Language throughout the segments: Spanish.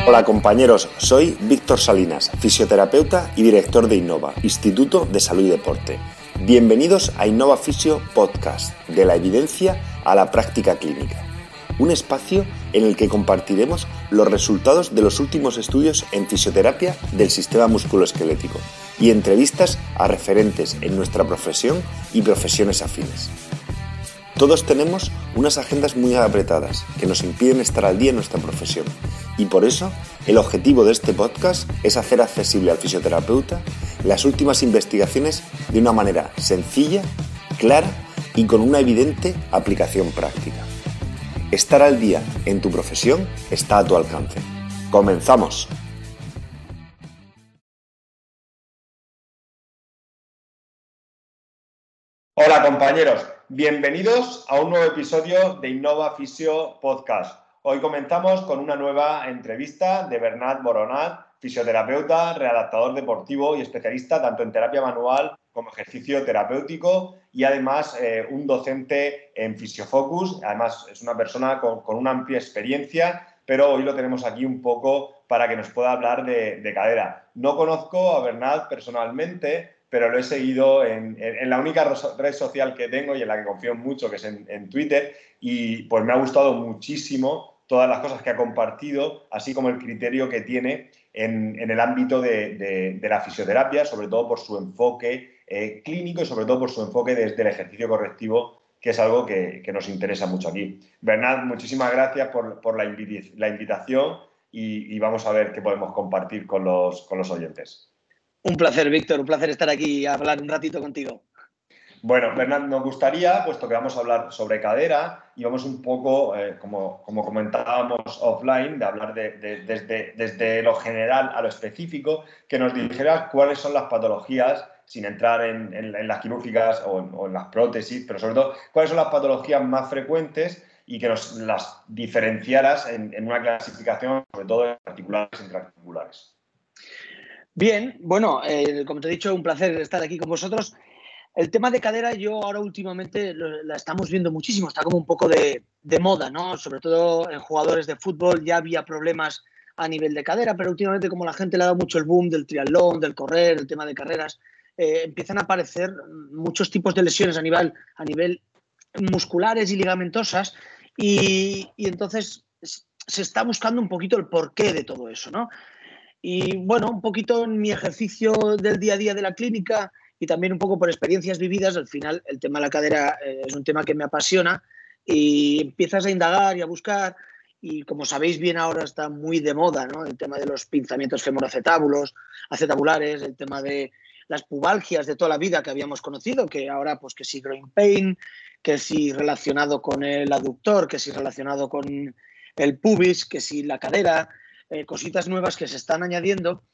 Hola compañeros, soy Víctor Salinas, fisioterapeuta y director de Innova, Instituto de Salud y Deporte. Bienvenidos a Innova Fisio Podcast, de la evidencia a la práctica clínica. Un espacio en el que compartiremos los resultados de los últimos estudios en fisioterapia del sistema musculoesquelético y entrevistas a referentes en nuestra profesión y profesiones afines. Todos tenemos unas agendas muy apretadas que nos impiden estar al día en nuestra profesión y por eso el objetivo de este podcast es hacer accesible al fisioterapeuta las últimas investigaciones de una manera sencilla, clara y con una evidente aplicación práctica. Estar al día en tu profesión está a tu alcance. ¡Comenzamos! Hola compañeros, bienvenidos a un nuevo episodio de Innova Fisio Podcast. Hoy comenzamos con una nueva entrevista de Bernat Boronat, fisioterapeuta, readaptador deportivo y especialista tanto en terapia manual como ejercicio terapéutico y además un docente en Fisiofocus. Además es una persona con una amplia experiencia, pero hoy lo tenemos aquí un poco para que nos pueda hablar de cadera. No conozco a Bernat personalmente, pero lo he seguido en la única red social que tengo y en la que confío mucho, que es en Twitter, y pues me ha gustado muchísimo todas las cosas que ha compartido, así como el criterio que tiene en el ámbito de la fisioterapia, sobre todo por su enfoque clínico y sobre todo por su enfoque desde el ejercicio correctivo, que es algo que nos interesa mucho aquí. Bernat, muchísimas gracias por la invitación y vamos a ver qué podemos compartir con los oyentes. Un placer, Víctor, un placer estar aquí y hablar un ratito contigo. Bueno, Bernat, nos gustaría, puesto que vamos a hablar sobre cadera y vamos un poco, como comentábamos offline, de hablar desde lo general a lo específico, que nos dijeras cuáles son las patologías, sin entrar en las quirúrgicas o en las prótesis, pero sobre todo, cuáles son las patologías más frecuentes y que nos las diferenciaras en una clasificación, sobre todo en articulares e intraarticulares. Bien, bueno, como te he dicho, un placer estar aquí con vosotros. El tema de cadera yo ahora últimamente la estamos viendo muchísimo, está como un poco de moda, ¿no? Sobre todo en jugadores de fútbol ya había problemas a nivel de cadera, pero últimamente como la gente le ha dado mucho el boom del triatlón, del correr, el tema de carreras, empiezan a aparecer muchos tipos de lesiones a nivel musculares y ligamentosas y entonces se está buscando un poquito el porqué de todo eso, ¿no? Y bueno, un poquito en mi ejercicio del día a día de la clínica y también un poco por experiencias vividas, al final el tema de la cadera es un tema que me apasiona y empiezas a indagar y a buscar y como sabéis bien ahora está muy de moda, ¿no? El tema de los pinzamientos femoroacetabulares, el tema de las pubalgias de toda la vida que habíamos conocido, que ahora pues que si groin pain, que si relacionado con el aductor, que si relacionado con el pubis, que si la cadera, cositas nuevas que se están añadiendo.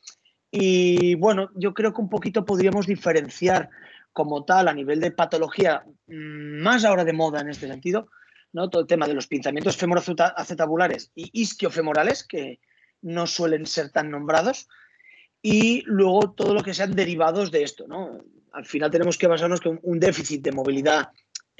Y bueno, yo creo que un poquito podríamos diferenciar como tal a nivel de patología, más ahora de moda en este sentido, ¿no? Todo el tema de los pinzamientos femoroacetabulares y isquiofemorales, que no suelen ser tan nombrados, y luego todo lo que sean derivados de esto, ¿no? Al final tenemos que basarnos que un déficit de movilidad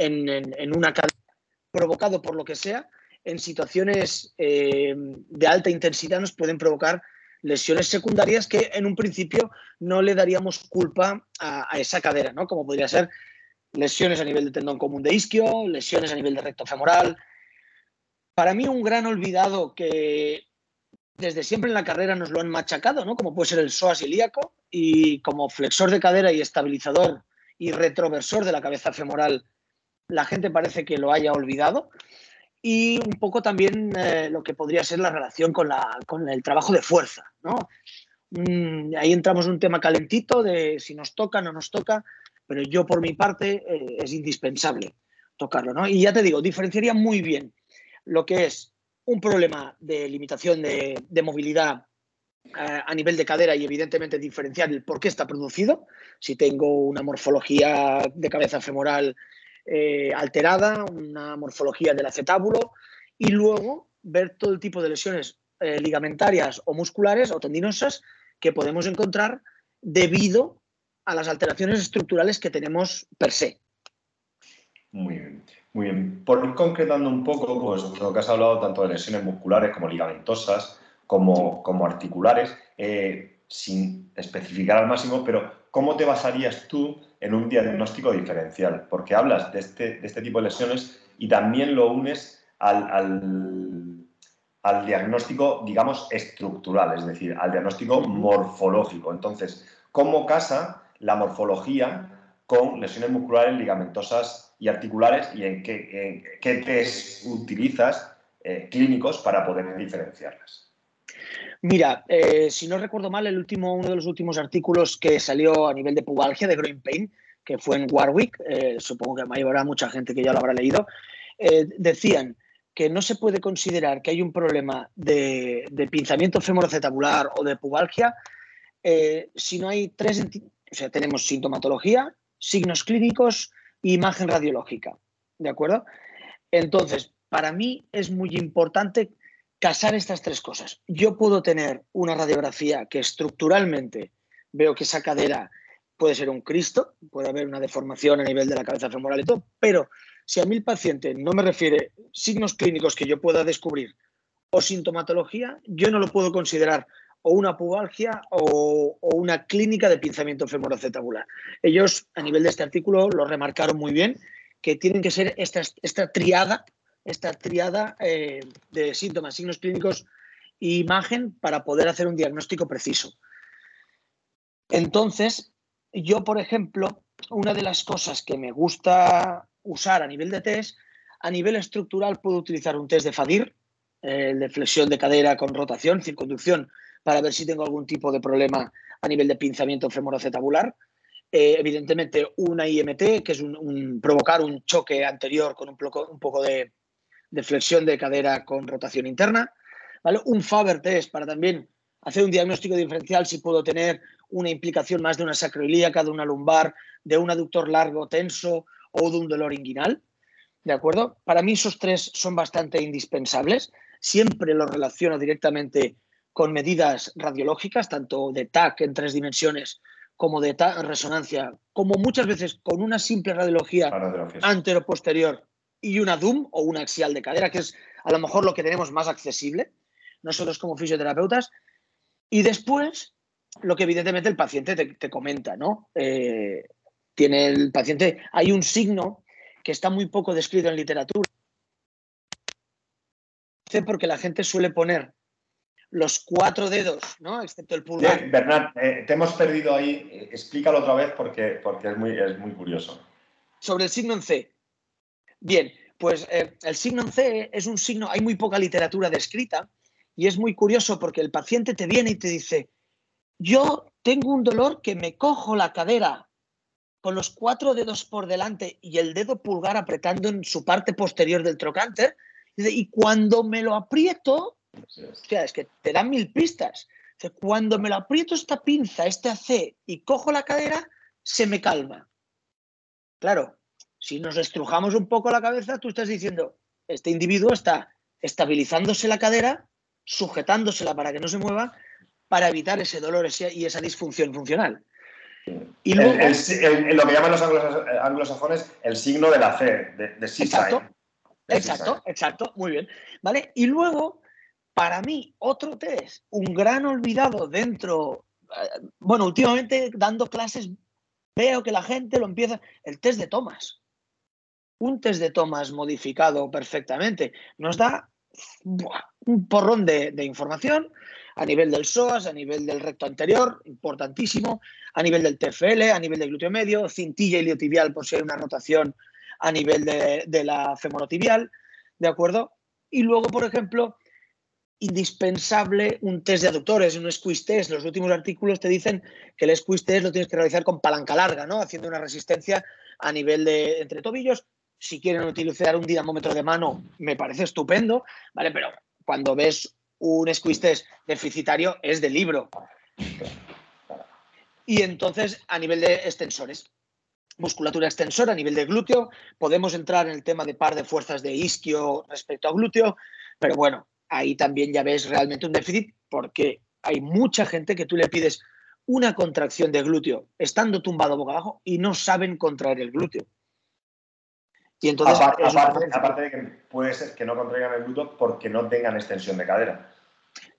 en una cadera provocado por lo que sea, en situaciones de alta intensidad nos pueden provocar lesiones secundarias que en un principio no le daríamos culpa a esa cadera, ¿no? Como podría ser lesiones a nivel de tendón común de isquio, lesiones a nivel de recto femoral. Para mí un gran olvidado que desde siempre en la carrera nos lo han machacado, ¿no? Como puede ser el psoas ilíaco y como flexor de cadera y estabilizador y retroversor de la cabeza femoral, la gente parece que lo haya olvidado. Y un poco también lo que podría ser la relación con el trabajo de fuerza, ¿no? Ahí entramos en un tema calentito de si nos toca, no nos toca, pero yo por mi parte es indispensable tocarlo, ¿no? Y ya te digo, diferenciaría muy bien lo que es un problema de limitación de movilidad a nivel de cadera y evidentemente diferenciar el por qué está producido, si tengo una morfología de cabeza femoral alterada, una morfología del acetábulo y luego ver todo el tipo de lesiones ligamentarias o musculares o tendinosas que podemos encontrar debido a las alteraciones estructurales que tenemos per se. Muy bien, muy bien. Por ir concretando un poco, pues lo que has hablado tanto de lesiones musculares como ligamentosas, como articulares, sin especificar al máximo, pero ¿cómo te basarías tú en un diagnóstico diferencial? Porque hablas de este tipo de lesiones y también lo unes al diagnóstico, digamos, estructural, es decir, al diagnóstico morfológico. Entonces, ¿cómo casa la morfología con lesiones musculares, ligamentosas y articulares y en qué test utilizas clínicos para poder diferenciarlas? Mira, si no recuerdo mal, uno de los últimos artículos que salió a nivel de pubalgia, de groin pain, que fue en Warwick, supongo que habrá mucha gente que ya lo habrá leído, decían que no se puede considerar que hay un problema de pinzamiento femoroacetabular o de pubalgia si no hay o sea, tenemos sintomatología, signos clínicos e imagen radiológica, ¿de acuerdo? Entonces, para mí es muy importante casar estas tres cosas. Yo puedo tener una radiografía que estructuralmente veo que esa cadera puede ser un Cristo, puede haber una deformación a nivel de la cabeza femoral y todo, pero si a mí el paciente no me refiere signos clínicos que yo pueda descubrir o sintomatología, yo no lo puedo considerar o una pubalgia o una clínica de pinzamiento femoroacetabular. Ellos, a nivel de este artículo, lo remarcaron muy bien, que tienen que ser esta triada de síntomas, signos clínicos e imagen para poder hacer un diagnóstico preciso. Entonces, yo, por ejemplo, una de las cosas que me gusta usar a nivel de test, a nivel estructural puedo utilizar un test de FADIR, de flexión de cadera con rotación, circunducción, para ver si tengo algún tipo de problema a nivel de pinzamiento femoroacetabular. Evidentemente, una IMT, que es provocar un choque anterior con un poco de flexión de cadera con rotación interna, ¿vale? Un Faber test para también hacer un diagnóstico diferencial si puedo tener una implicación más de una sacroiliaca, de una lumbar, de un aductor largo tenso o de un dolor inguinal, ¿de acuerdo? Para mí esos tres son bastante indispensables. Siempre los relaciono directamente con medidas radiológicas, tanto de TAC en 3 dimensiones como de TAC en resonancia, como muchas veces con una simple radiología antero-posterior y una DUM o una axial de cadera, que es a lo mejor lo que tenemos más accesible nosotros como fisioterapeutas. Y después, lo que evidentemente el paciente te comenta, ¿no? Tiene el paciente, hay un signo que está muy poco descrito en literatura, porque la gente suele poner los 4 dedos, ¿no? Excepto el pulgar. Bien, Bernat, te hemos perdido ahí. Explícalo otra vez porque es muy curioso. Sobre el signo en C. Bien, pues el signo en C es un signo, hay muy poca literatura descrita y es muy curioso porque el paciente te viene y te dice, yo tengo un dolor que me cojo la cadera con los 4 dedos por delante y el dedo pulgar apretando en su parte posterior del trocánter, y cuando me lo aprieto, o sea, es que te dan 1000 pistas. O sea, cuando me lo aprieto esta pinza, este AC, y cojo la cadera, se me calma. Claro, si nos estrujamos un poco la cabeza, tú estás diciendo, este individuo está estabilizándose la cadera, sujetándosela para que no se mueva, para evitar ese dolor y esa disfunción funcional. Y luego, lo que llaman los anglosajones el signo de la C, de Seaside. Exacto, muy bien. ¿Vale? Y luego, para mí, otro test, un gran olvidado dentro, bueno, últimamente dando clases veo que la gente lo empieza, el test de Thomas. Un test de Thomas modificado perfectamente nos da un porrón de información a nivel del psoas, a nivel del recto anterior, importantísimo, a nivel del TFL, a nivel del glúteo medio, cintilla iliotibial por si hay una rotación a nivel de la femorotibial, ¿de acuerdo? Y luego, por ejemplo, indispensable un test de aductores, un squeeze test. Los últimos artículos te dicen que el squeeze test lo tienes que realizar con palanca larga, ¿no? Haciendo una resistencia a nivel de entre tobillos. Si quieren utilizar un dinamómetro de mano, me parece estupendo, ¿vale? Pero cuando ves un squeeze test deficitario, es de libro. Y entonces, a nivel de extensores, musculatura extensora a nivel de glúteo, podemos entrar en el tema de par de fuerzas de isquio respecto a glúteo, pero bueno, ahí también ya ves realmente un déficit porque hay mucha gente que tú le pides una contracción de glúteo estando tumbado boca abajo y no saben contraer el glúteo. Y entonces, aparte de que puede ser que no contraigan el glúteo porque no tengan extensión de cadera.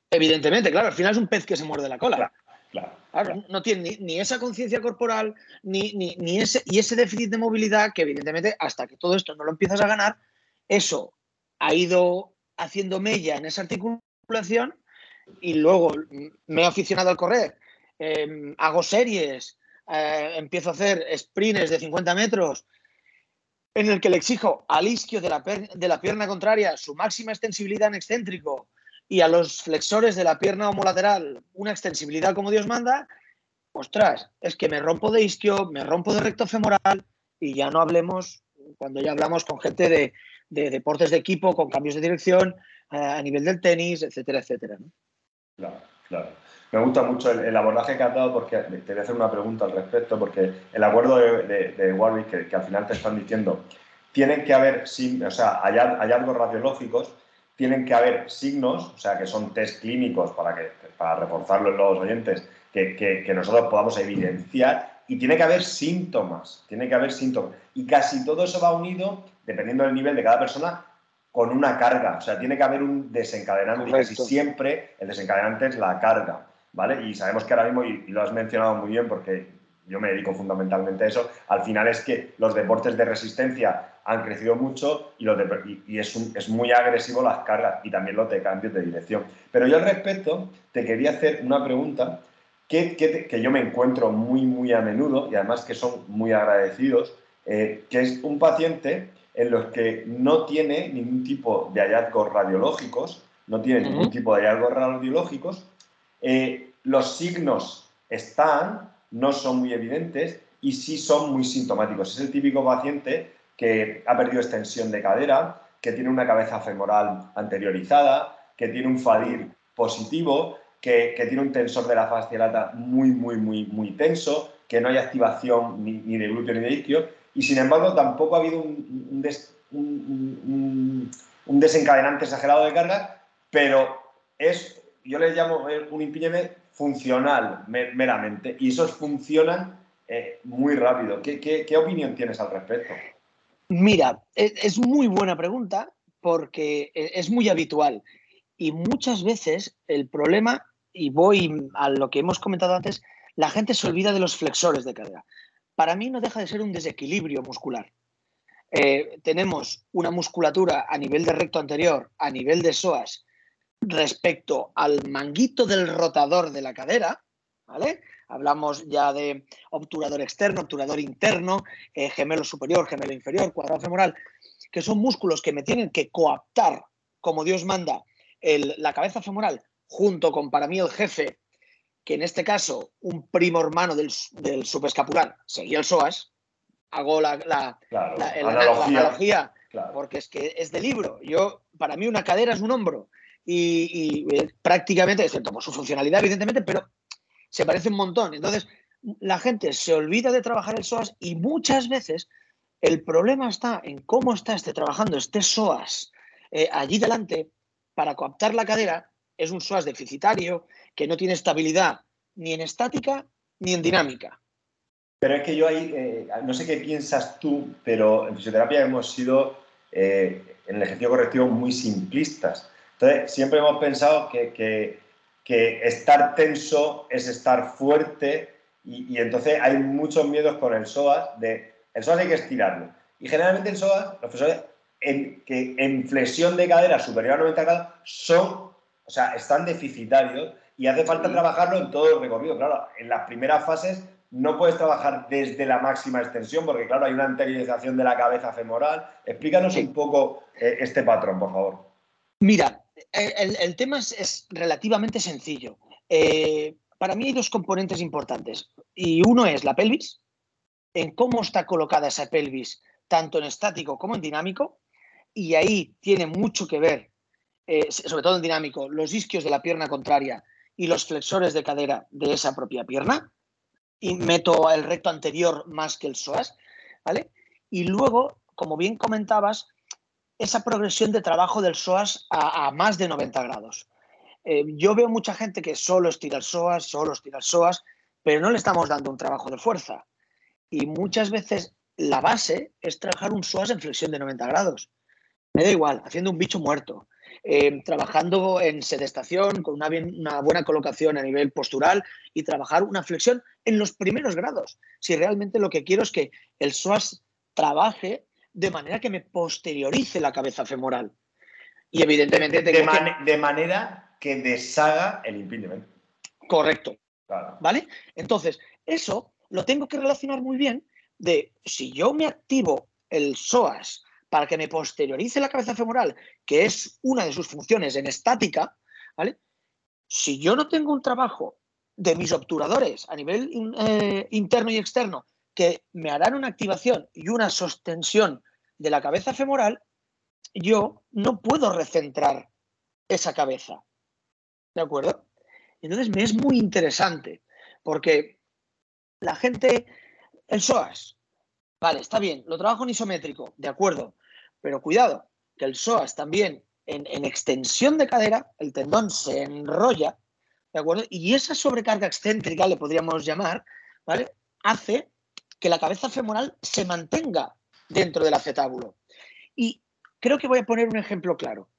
Evidentemente, claro, al final es un pez que se muerde la cola. Claro. No tiene ni esa conciencia corporal, ni ese déficit de movilidad que, evidentemente, hasta que todo esto no lo empiezas a ganar, eso ha ido haciendo mella en esa articulación y luego me he aficionado al correr, hago series, empiezo a hacer sprints de 50 metros en el que le exijo al isquio de la pierna contraria su máxima extensibilidad en excéntrico y a los flexores de la pierna homolateral una extensibilidad como Dios manda, ostras, es que me rompo de isquio, me rompo de recto femoral y ya no hablemos cuando ya hablamos con gente de deportes de equipo, con cambios de dirección, a nivel del tenis, etcétera, etcétera, ¿no? Claro. Me gusta mucho el abordaje que has dado porque te voy a hacer una pregunta al respecto, porque el acuerdo de Warwick, que al final te están diciendo, tienen que haber, o sea, hallazgos radiológicos, tienen que haber signos, o sea, que son test clínicos para reforzarlo en los oyentes, que nosotros podamos evidenciar, y tiene que haber síntomas. Y casi todo eso va unido, dependiendo del nivel de cada persona, con una carga, o sea, tiene que haber un desencadenante. Correcto. Y casi siempre el desencadenante es la carga, ¿vale? Y sabemos que ahora mismo, y lo has mencionado muy bien porque yo me dedico fundamentalmente a eso, al final es que los deportes de resistencia han crecido mucho y es muy agresivo las cargas y también los de cambios de dirección. Pero yo al respecto te quería hacer una pregunta que yo me encuentro muy a menudo y además que son muy agradecidos, que es un paciente en los que no tiene ningún tipo de hallazgos radiológicos, los signos están, no son muy evidentes y sí son muy sintomáticos. Es el típico paciente que ha perdido extensión de cadera, que tiene una cabeza femoral anteriorizada, que tiene un FADIR positivo, que tiene un tensor de la fascia lata muy tenso, que no hay activación ni de glúteo ni de isquio, y sin embargo tampoco ha habido un desencadenante exagerado de carga, pero yo le llamo un impingement funcional meramente, y esos funcionan muy rápido. ¿Qué opinión tienes al respecto? Mira, es muy buena pregunta porque es muy habitual y muchas veces el problema, y voy a lo que hemos comentado antes, la gente se olvida de los flexores de cadera. Para mí no deja de ser un desequilibrio muscular. Tenemos una musculatura a nivel de recto anterior, a nivel de psoas, respecto al manguito del rotador de la cadera, ¿vale? Hablamos ya de obturador externo, obturador interno, gemelo superior, gemelo inferior, cuadrado femoral, que son músculos que me tienen que coaptar, como Dios manda, la cabeza femoral, junto con, para mí, el jefe, que en este caso, un primo hermano del subescapular, sería el psoas. Hago la analogía, claro, porque es que es de libro. Para mí una cadera es un hombro y prácticamente, excepto por su funcionalidad, evidentemente, pero se parece un montón. Entonces, la gente se olvida de trabajar el psoas y muchas veces el problema está en cómo está trabajando este psoas allí delante para coaptar la cadera. Es un psoas deficitario que no tiene estabilidad ni en estática ni en dinámica. Pero es que yo ahí, no sé qué piensas tú, pero en fisioterapia hemos sido, en el ejercicio correctivo, muy simplistas. Entonces, siempre hemos pensado que estar tenso es estar fuerte y entonces hay muchos miedos con el psoas. El psoas hay que estirarlo. Y generalmente el psoas, los profesores, en flexión de cadera superior a 90 grados, están deficitarios y hace falta trabajarlo en todo el recorrido. Claro, en las primeras fases no puedes trabajar desde la máxima extensión porque, claro, hay una anteriorización de la cabeza femoral. Explícanos un poco este patrón, por favor. Mira, el tema es relativamente sencillo. Para mí hay dos componentes importantes. Y uno es la pelvis, en cómo está colocada esa pelvis, tanto en estático como en dinámico. Y ahí tiene mucho que ver, sobre todo en dinámico, los isquios de la pierna contraria y los flexores de cadera de esa propia pierna. Y meto el recto anterior más que el psoas, ¿vale? Y luego, como bien comentabas, esa progresión de trabajo del psoas a más de 90 grados. Yo veo mucha gente que solo estira el psoas, pero no le estamos dando un trabajo de fuerza. Y muchas veces la base es trabajar un psoas en flexión de 90 grados. Me da igual, haciendo un bicho muerto. trabajando en sedestación, con una buena colocación a nivel postural y trabajar una flexión en los primeros grados. Si realmente lo que quiero es que el psoas trabaje de manera que me posteriorice la cabeza femoral. Y evidentemente de manera que deshaga el impingement. Correcto. Claro. ¿Vale? Entonces, eso lo tengo que relacionar muy bien de si yo me activo el psoas para que me posteriorice la cabeza femoral, que es una de sus funciones en estática, ¿vale? Si yo no tengo un trabajo de mis obturadores a nivel interno y externo que me harán una activación y una sostensión de la cabeza femoral, yo no puedo recentrar esa cabeza. ¿De acuerdo? Entonces me es muy interesante porque la gente, el psoas, vale, está bien, lo trabajo en isométrico, de acuerdo, pero cuidado, que el psoas también en extensión de cadera, el tendón se enrolla, ¿de acuerdo? Y esa sobrecarga excéntrica, le podríamos llamar, ¿vale? Hace que la cabeza femoral se mantenga dentro del acetábulo. Y creo que voy a poner un ejemplo claro.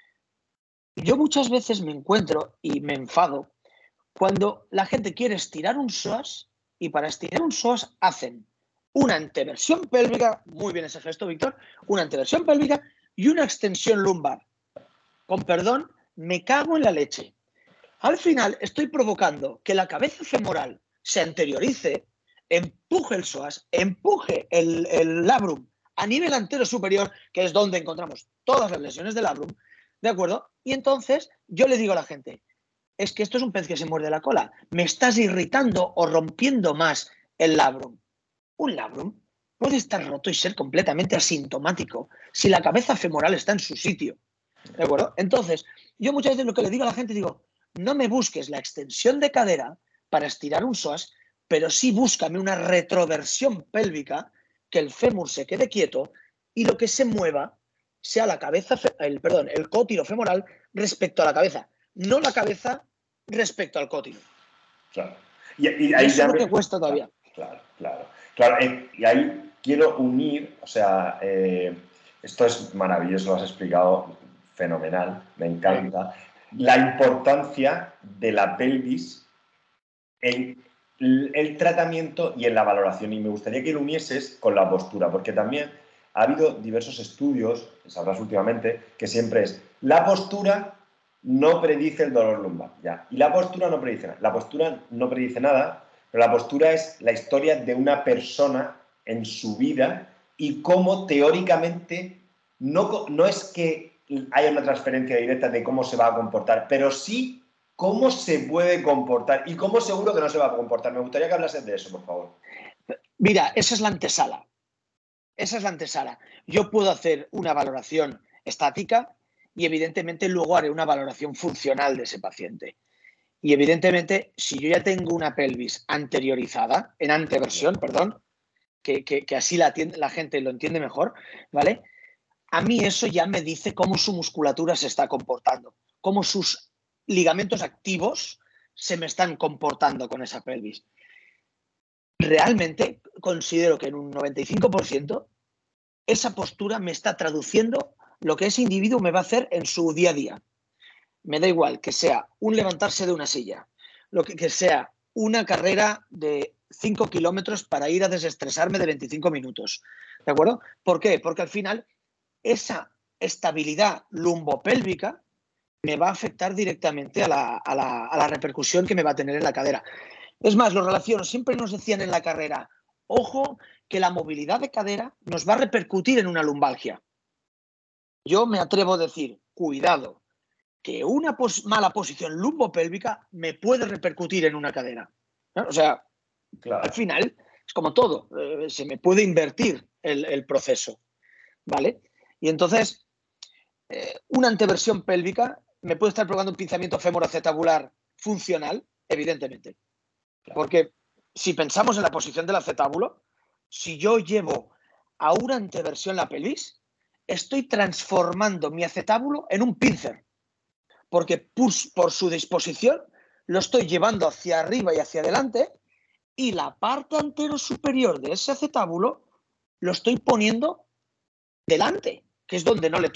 Yo muchas veces me encuentro y me enfado cuando la gente quiere estirar un psoas y para estirar un psoas hacen una anteversión pélvica, muy bien ese gesto, Víctor, una anteversión pélvica y una extensión lumbar. Con perdón, me cago en la leche. Al final estoy provocando que la cabeza femoral se anteriorice, empuje el psoas, empuje el labrum a nivel antero superior, que es donde encontramos todas las lesiones del labrum, ¿de acuerdo? Y entonces yo le digo a la gente, es que esto es un pez que se muerde la cola. Me estás irritando o rompiendo más el labrum. Un labrum puede estar roto y ser completamente asintomático si la cabeza femoral está en su sitio. ¿De acuerdo? Entonces, yo muchas veces lo que le digo a la gente, digo, no me busques la extensión de cadera para estirar un psoas, pero sí búscame una retroversión pélvica, que el fémur se quede quieto y lo que se mueva sea la cabeza, el cótilo femoral respecto a la cabeza, no la cabeza respecto al cótilo. Claro. Y ahí eso es lo que cuesta todavía. Claro. Y ahí quiero unir, o sea, esto es maravilloso, lo has explicado fenomenal, me encanta. La importancia de la pelvis en el tratamiento y en la valoración. Y me gustaría que lo unieses con la postura, porque también ha habido diversos estudios, sabrás últimamente, que siempre es la postura no predice el dolor lumbar. Ya. Y la postura no predice nada. La postura no predice nada, pero la postura es la historia de una persona en su vida y cómo teóricamente no es que haya una transferencia directa de cómo se va a comportar, pero sí cómo se puede comportar y cómo seguro que no se va a comportar. Me gustaría que hablases de eso, por favor. Mira, esa es la antesala. Yo puedo hacer una valoración estática y evidentemente luego haré una valoración funcional de ese paciente. Y evidentemente, si yo ya tengo una pelvis anteriorizada, en anteversión, perdón, que así la gente lo entiende mejor, ¿vale? A mí eso ya me dice cómo su musculatura se está comportando, cómo sus ligamentos activos se me están comportando con esa pelvis. Realmente considero que en un 95% esa postura me está traduciendo lo que ese individuo me va a hacer en su día a día. Me da igual que sea un levantarse de una silla, que sea una carrera de 5 kilómetros para ir a desestresarme de 25 minutos. ¿De acuerdo? ¿Por qué? Porque al final esa estabilidad lumbopélvica me va a afectar directamente a la repercusión que me va a tener en la cadera. Es más, lo relaciono, siempre nos decían en la carrera, ojo, que la movilidad de cadera nos va a repercutir en una lumbalgia. Yo me atrevo a decir, cuidado, que una mala posición lumbopélvica me puede repercutir en una cadera. ¿No? O sea, claro, al final es como todo, se me puede invertir el proceso, ¿vale? Y entonces, una anteversión pélvica me puede estar provocando un pinzamiento femoroacetabular funcional, evidentemente. Claro. Porque si pensamos en la posición del acetábulo, si yo llevo a una anteversión la pelvis, estoy transformando mi acetábulo en un pincer. Porque por su disposición lo estoy llevando hacia arriba y hacia adelante y la parte antero superior de ese acetábulo lo estoy poniendo delante, que es donde no le toca.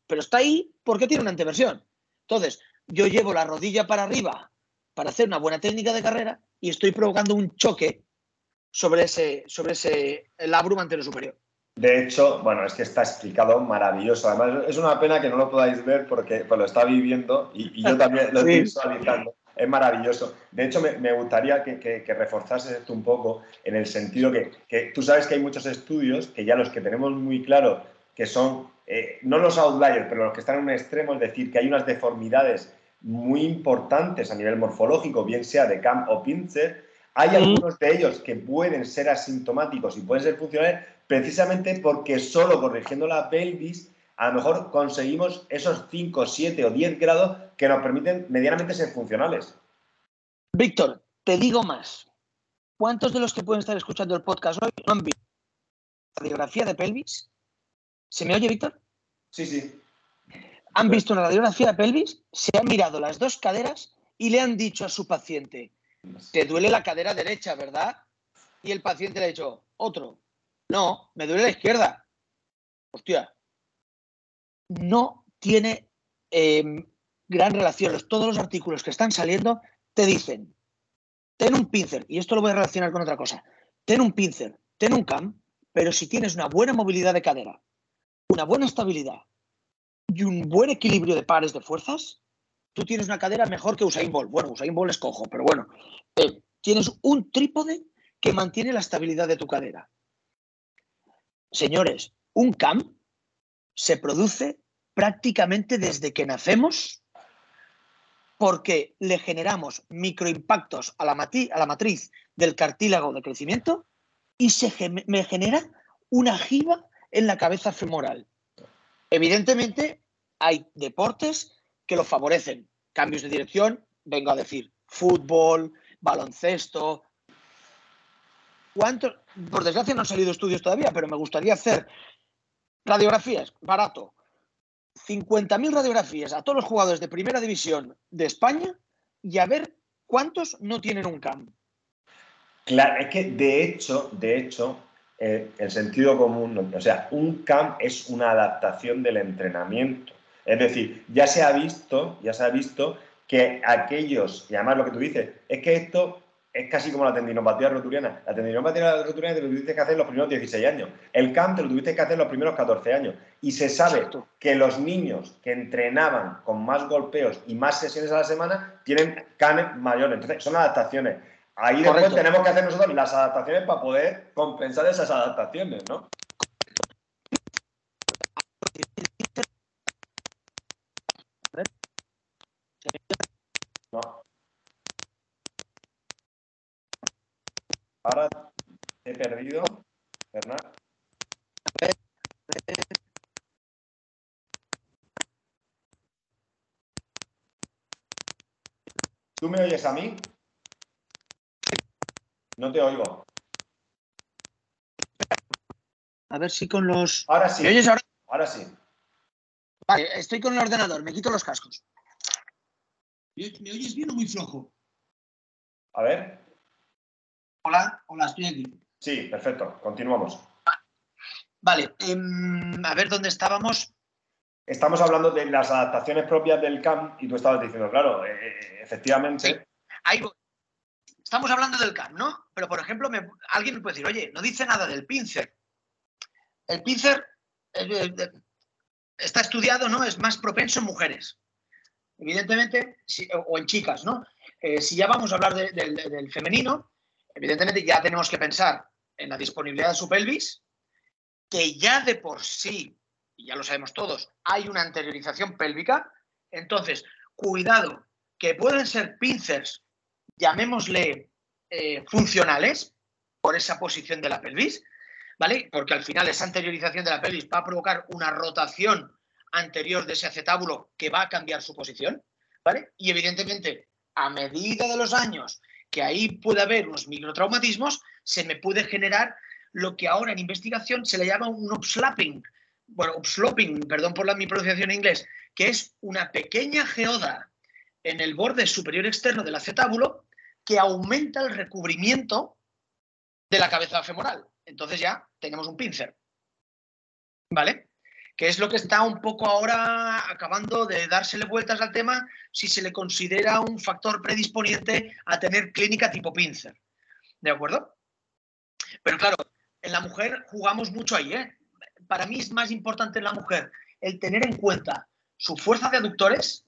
pero está ahí porque tiene una anteversión. Entonces, yo llevo la rodilla para arriba para hacer una buena técnica de carrera y estoy provocando un choque sobre ese labrum anterior superior. De hecho, bueno, es que está explicado maravilloso. Además, es una pena que no lo podáis ver porque pues, lo está viviendo y yo también lo estoy visualizando. Es maravilloso. De hecho, me gustaría que reforzases esto un poco en el sentido que tú sabes que hay muchos estudios que ya los que tenemos muy claro que son, no los outliers, pero los que están en un extremo, es decir, que hay unas deformidades muy importantes a nivel morfológico, bien sea de CAM o pincer. Hay algunos de ellos que pueden ser asintomáticos y pueden ser funcionales precisamente porque solo corrigiendo la pelvis a lo mejor conseguimos esos 5, 7 o 10 grados que nos permiten medianamente ser funcionales. Víctor, te digo más. ¿Cuántos de los que pueden estar escuchando el podcast hoy no han visto radiografía de pelvis? ¿Se me oye, Víctor? Sí, sí. Han visto una radiografía de pelvis, se han mirado las dos caderas y le han dicho a su paciente, te duele la cadera derecha, ¿verdad? Y el paciente le ha dicho, otro, no, me duele la izquierda. Hostia, no tiene gran relación. Todos los artículos que están saliendo te dicen, ten un pincer, y esto lo voy a relacionar con otra cosa, ten un pincer, ten un CAM, pero si tienes una buena movilidad de cadera, una buena estabilidad y un buen equilibrio de pares de fuerzas, tú tienes una cadera mejor que Usain Bolt. Bueno, Usain Bolt es cojo, pero bueno, tienes un trípode que mantiene la estabilidad de tu cadera. Señores, un CAM se produce prácticamente desde que nacemos porque le generamos microimpactos a la matriz del cartílago de crecimiento y me genera una jiba en la cabeza femoral. Evidentemente, hay deportes que lo favorecen. Cambios de dirección, vengo a decir, fútbol, baloncesto. Por desgracia no han salido estudios todavía, pero me gustaría hacer radiografías, barato. 50.000 radiografías a todos los jugadores de primera división de España y a ver cuántos no tienen un CAM. Claro, es que de hecho, el sentido común, o sea, un CAM es una adaptación del entrenamiento. Es decir, ya se ha visto que aquellos, y además lo que tú dices, es que esto es casi como la tendinopatía rotuliana. La tendinopatía rotuliana te lo tuviste que hacer los primeros 16 años. El CAM te lo tuviste que hacer los primeros 14 años. Y se sabe Exacto. que los niños que entrenaban con más golpeos y más sesiones a la semana tienen CAM mayores. Entonces, son adaptaciones. Ahí después Correcto. tenemos que hacer nosotros las adaptaciones para poder compensar esas adaptaciones, ¿no? No. Ahora te he perdido, Bernat. ¿Tú me oyes a mí? No te oigo. A ver si con los... Ahora sí. ¿Me oyes ahora? Ahora sí. Vale, estoy con el ordenador, me quito los cascos. ¿Me oyes bien o muy flojo? A ver. Hola, estoy aquí. Sí, perfecto. Continuamos. Vale, a ver dónde estábamos. Estamos hablando de las adaptaciones propias del CAM y tú estabas diciendo, claro, efectivamente. Sí, ahí voy. Estamos hablando del CAM, ¿no? Pero, por ejemplo, alguien me puede decir, oye, no dice nada del pincer. El pincer está estudiado, ¿no? Es más propenso en mujeres. Evidentemente, o en chicas, ¿no? Si ya vamos a hablar del femenino, evidentemente ya tenemos que pensar en la disponibilidad de su pelvis, que ya de por sí, y ya lo sabemos todos, hay una anteriorización pélvica. Entonces, cuidado, que pueden ser pincers, llamémosle funcionales, por esa posición de la pelvis, ¿vale? Porque al final esa anteriorización de la pelvis va a provocar una rotación anterior de ese acetábulo que va a cambiar su posición, ¿vale? Y evidentemente, a medida de los años que ahí puede haber unos microtraumatismos, se me puede generar lo que ahora en investigación se le llama un upslapping. Bueno, upsloping, perdón por mi pronunciación en inglés, que es una pequeña geoda en el borde superior externo del acetábulo que aumenta el recubrimiento de la cabeza femoral. Entonces ya tenemos un pincer. ¿Vale? que es lo que está un poco ahora acabando de dársele vueltas al tema, si se le considera un factor predisponiente a tener clínica tipo Pincer. ¿De acuerdo? Pero claro, en la mujer jugamos mucho ahí, ¿eh? Para mí es más importante en la mujer el tener en cuenta su fuerza de aductores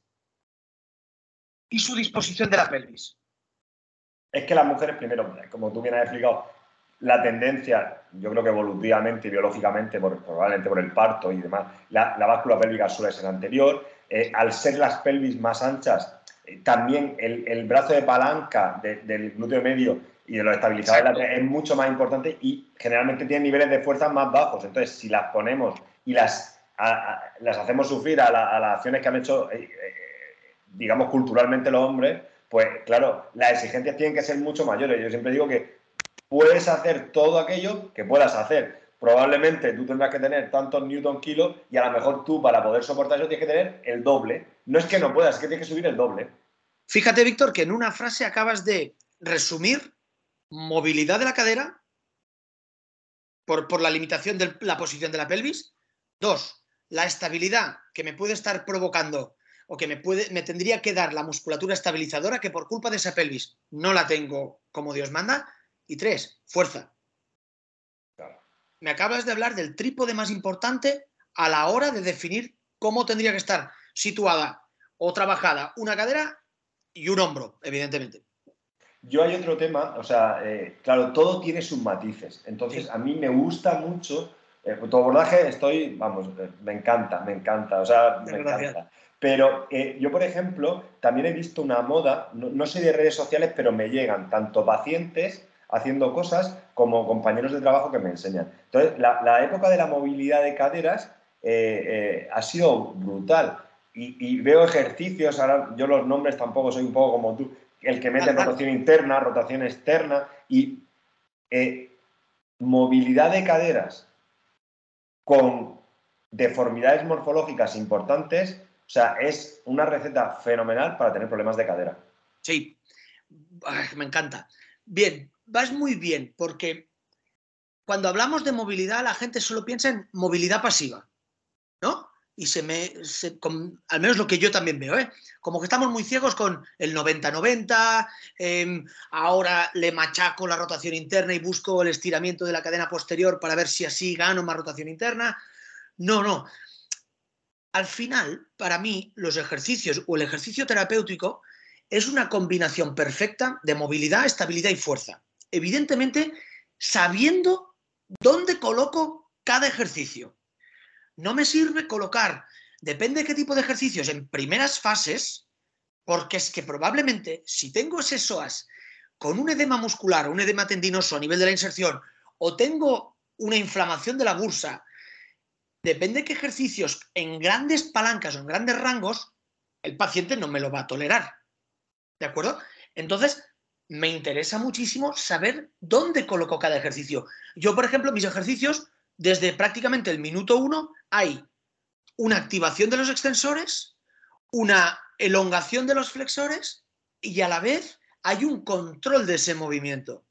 y su disposición de la pelvis. Es que las mujeres, primero, como tú bien has explicado, la tendencia, yo creo que evolutivamente y biológicamente, probablemente por el parto y demás, la báscula pélvica suele ser anterior. Al ser las pelvis más anchas, también el brazo de palanca del glúteo medio y de los estabilizadores laterales es mucho más importante y generalmente tienen niveles de fuerza más bajos. Entonces, si las ponemos y las hacemos sufrir a las acciones que han hecho, digamos, culturalmente los hombres, pues claro, las exigencias tienen que ser mucho mayores. Yo siempre digo que puedes hacer todo aquello que puedas hacer. Probablemente tú tendrás que tener tantos newton kilos y a lo mejor tú para poder soportar eso tienes que tener el doble. No es que no puedas, es que tienes que subir el doble. Fíjate, Víctor, que en una frase acabas de resumir movilidad de la cadera por la limitación de la posición de la pelvis. 2, la estabilidad que me puede estar provocando o que me tendría que dar la musculatura estabilizadora, que por culpa de esa pelvis no la tengo como Dios manda. Y 3, fuerza. Claro. Me acabas de hablar del trípode más importante a la hora de definir cómo tendría que estar situada o trabajada una cadera y un hombro, evidentemente. Yo hay otro tema, o sea, claro, todo tiene sus matices. Entonces, Sí. a mí me gusta mucho, tu abordaje vamos, me encanta, o sea, me Gracias. encanta. Pero yo, por ejemplo, también he visto una moda, no sé de redes sociales, pero me llegan tanto pacientes haciendo cosas como compañeros de trabajo que me enseñan. Entonces, la época de la movilidad de caderas ha sido brutal. Y veo ejercicios, ahora yo los nombres tampoco soy un poco como tú, el que mete rotación interna, rotación externa y movilidad de caderas con deformidades morfológicas importantes, o sea, es una receta fenomenal para tener problemas de cadera. Sí, ay, me encanta. Bien, vas muy bien, porque cuando hablamos de movilidad, la gente solo piensa en movilidad pasiva, ¿no? Y al menos lo que yo también veo, ¿eh? Como que estamos muy ciegos con el 90-90, ahora le machaco la rotación interna y busco el estiramiento de la cadena posterior para ver si así gano más rotación interna. No. Al final, para mí, los ejercicios o el ejercicio terapéutico es una combinación perfecta de movilidad, estabilidad y fuerza. Evidentemente, sabiendo dónde coloco cada ejercicio. No me sirve colocar, depende de qué tipo de ejercicios, en primeras fases, porque es que probablemente si tengo ese psoas con un edema muscular o un edema tendinoso a nivel de la inserción, o tengo una inflamación de la bursa, depende de qué ejercicios en grandes palancas o en grandes rangos, el paciente no me lo va a tolerar. ¿De acuerdo? Entonces, me interesa muchísimo saber dónde coloco cada ejercicio. Yo, por ejemplo, mis ejercicios, desde prácticamente el minuto 1, hay una activación de los extensores, una elongación de los flexores y a la vez hay un control de ese movimiento.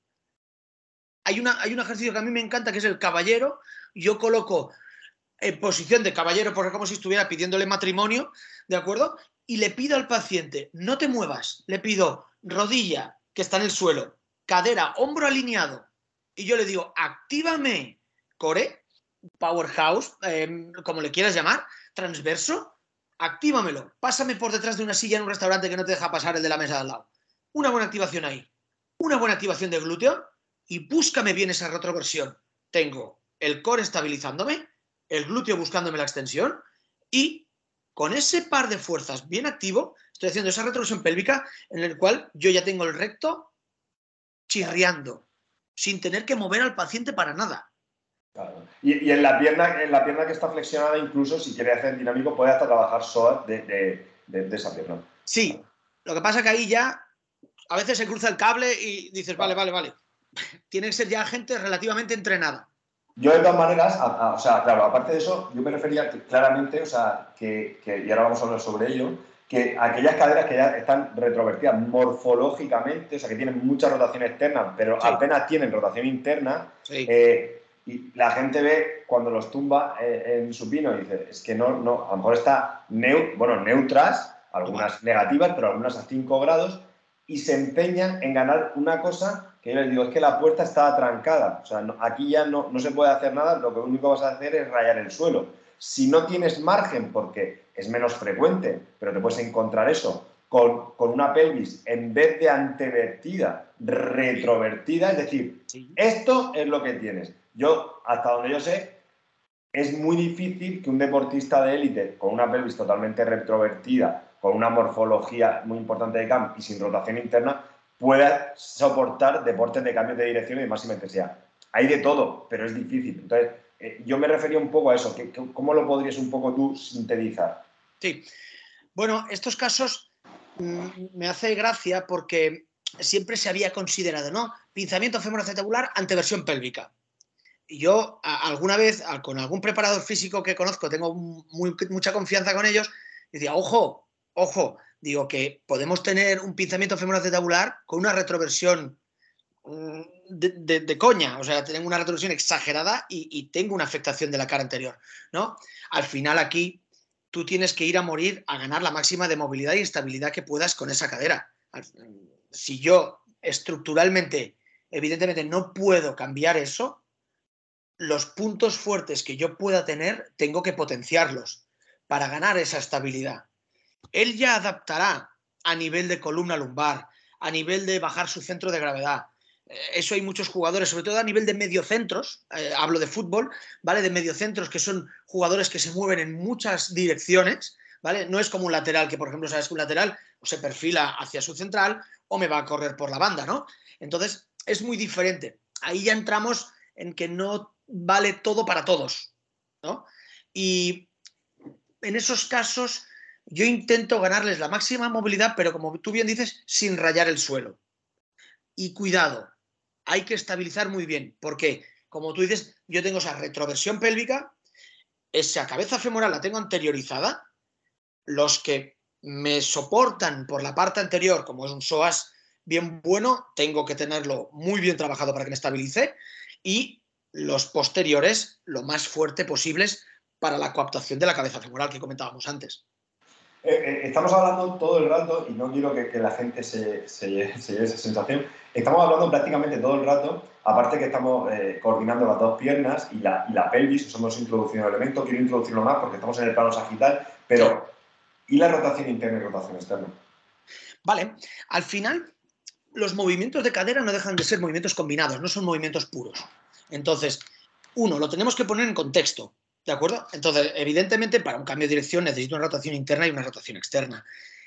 Hay un ejercicio que a mí me encanta, que es el caballero. Yo coloco en posición de caballero, porque como si estuviera pidiéndole matrimonio, ¿de acuerdo? Y le pido al paciente, no te muevas, le pido rodilla, que está en el suelo, cadera, hombro alineado, y yo le digo, actívame core, powerhouse, como le quieras llamar, transverso, actívamelo, pásame por detrás de una silla en un restaurante que no te deja pasar el de la mesa de al lado. Una buena activación ahí, una buena activación de glúteo, y búscame bien esa retroversión. Tengo el core estabilizándome, el glúteo buscándome la extensión y con ese par de fuerzas bien activo, estoy haciendo esa retroversión pélvica en el cual yo ya tengo el recto chirriando, sin tener que mover al paciente para nada. Claro. Y en la pierna que está flexionada, incluso si quiere hacer dinámico, puede hasta trabajar psoas de esa pierna. Sí, lo que pasa es que ahí ya a veces se cruza el cable y dices, vale. Tiene que ser ya gente relativamente entrenada. Yo, de todas maneras, o sea, claro, aparte de eso, yo me refería claramente, o sea, y ahora vamos a hablar sobre ello, que aquellas caderas que ya están retrovertidas morfológicamente, o sea, que tienen mucha rotación externa, pero Sí. apenas tienen rotación interna, Sí. Y la gente ve cuando los tumba en supino y dice, es que no, a lo mejor está neutras, algunas negativas, pero algunas a 5 grados, y se empeñan en ganar una cosa que yo les digo, es que la puerta está trancada. O sea, aquí ya no se puede hacer nada, lo que único que vas a hacer es rayar el suelo. Si no tienes margen, porque es menos frecuente, pero te puedes encontrar eso, con una pelvis en vez de antevertida, retrovertida, es decir, esto es lo que tienes. Yo, hasta donde yo sé, es muy difícil que un deportista de élite con una pelvis totalmente retrovertida, con una morfología muy importante de CAM y sin rotación interna, pueda soportar deportes de cambio de dirección y de máxima intensidad. Hay de todo, pero es difícil. Entonces, yo me refería un poco a eso. ¿Cómo lo podrías un poco tú sintetizar? Sí. Bueno, estos casos me hace gracia porque siempre se había considerado, ¿no? Pinzamiento femoroacetabular, anteversión pélvica. Y yo alguna vez, con algún preparador físico que conozco, tengo mucha confianza con ellos, decía, ojo, digo que podemos tener un pinzamiento femoroacetabular con una retroversión de coña, o sea, tengo una retroversión exagerada y tengo una afectación de la cara anterior, ¿no? Al final aquí tú tienes que ir a morir a ganar la máxima de movilidad y estabilidad que puedas con esa cadera. Si yo estructuralmente, evidentemente, no puedo cambiar eso, los puntos fuertes que yo pueda tener, tengo que potenciarlos para ganar esa estabilidad. Él ya adaptará a nivel de columna lumbar, a nivel de bajar su centro de gravedad. Eso hay muchos jugadores, sobre todo a nivel de mediocentros, hablo de fútbol, ¿vale? De mediocentros que son jugadores que se mueven en muchas direcciones, ¿vale? No es como un lateral que, por ejemplo, sabes que un lateral o se perfila hacia su central o me va a correr por la banda, ¿no? Entonces, es muy diferente. Ahí ya entramos en que no vale todo para todos, ¿no? Y en esos casos yo intento ganarles la máxima movilidad, pero como tú bien dices, sin rayar el suelo. Y cuidado, hay que estabilizar muy bien, porque como tú dices, yo tengo esa retroversión pélvica, esa cabeza femoral la tengo anteriorizada, los que me soportan por la parte anterior, como es un psoas bien bueno, tengo que tenerlo muy bien trabajado para que me estabilice, y los posteriores lo más fuerte posibles para la coaptación de la cabeza femoral que comentábamos antes. Estamos hablando todo el rato, y no quiero que la gente se lleve esa sensación, estamos hablando prácticamente todo el rato, aparte que estamos coordinando las dos piernas y la pelvis, eso hemos introducido un elemento, quiero introducirlo más porque estamos en el plano sagital, pero ¿y la rotación interna y rotación externa? Vale, al final los movimientos de cadera no dejan de ser movimientos combinados, no son movimientos puros. Entonces, uno, lo tenemos que poner en contexto, ¿de acuerdo? Entonces, evidentemente, para un cambio de dirección necesito una rotación interna y una rotación externa.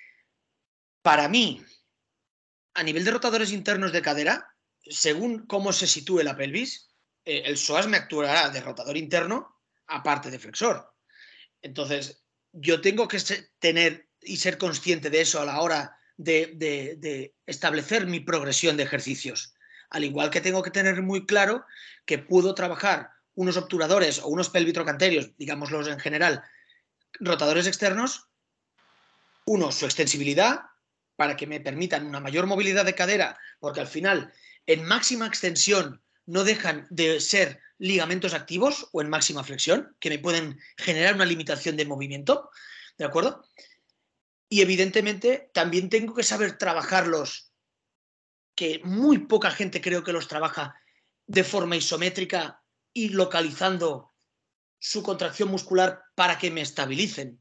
Para mí, a nivel de rotadores internos de cadera, según cómo se sitúe la pelvis, el psoas me actuará de rotador interno aparte de flexor. Entonces, yo tengo que tener y ser consciente de eso a la hora de establecer mi progresión de ejercicios. Al igual que tengo que tener muy claro que puedo trabajar unos obturadores o unos pelvitrocanterios, digámoslos en general, rotadores externos, uno, su extensibilidad, para que me permitan una mayor movilidad de cadera, porque al final, en máxima extensión, no dejan de ser ligamentos activos o en máxima flexión, que me pueden generar una limitación de movimiento, ¿de acuerdo? Y evidentemente también tengo que saber trabajarlos, que muy poca gente creo que los trabaja de forma isométrica y localizando su contracción muscular para que me estabilicen.